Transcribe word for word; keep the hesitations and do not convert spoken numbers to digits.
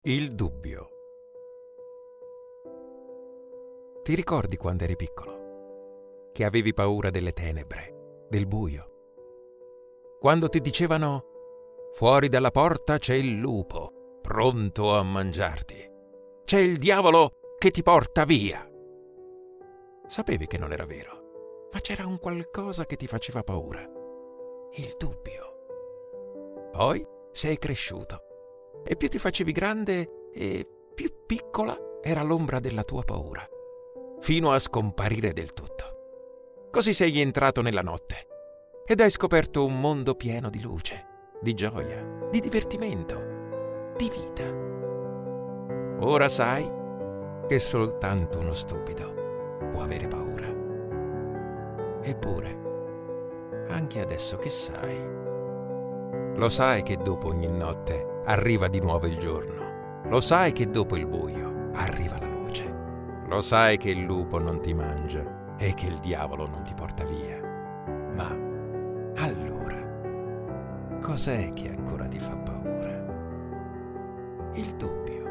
Il dubbio. Ti ricordi quando eri piccolo? Che avevi paura delle tenebre, del buio? Quando ti dicevano: fuori dalla porta c'è il lupo, pronto a mangiarti. C'è il diavolo che ti porta via. Sapevi che non era vero, ma c'era un qualcosa che ti faceva paura. Il dubbio. Poi sei cresciuto. E più ti facevi grande e più piccola era l'ombra della tua paura, fino a scomparire del tutto. Così sei entrato nella notte ed hai scoperto un mondo pieno di luce, di gioia, di divertimento, di vita. Ora sai che soltanto uno stupido può avere paura. Eppure, anche adesso che sai, lo sai che dopo ogni notte arriva di nuovo il giorno. Lo sai che dopo il buio arriva la luce. Lo sai che il lupo non ti mangia e che il diavolo non ti porta via. Ma allora, cos'è che ancora ti fa paura? Il dubbio.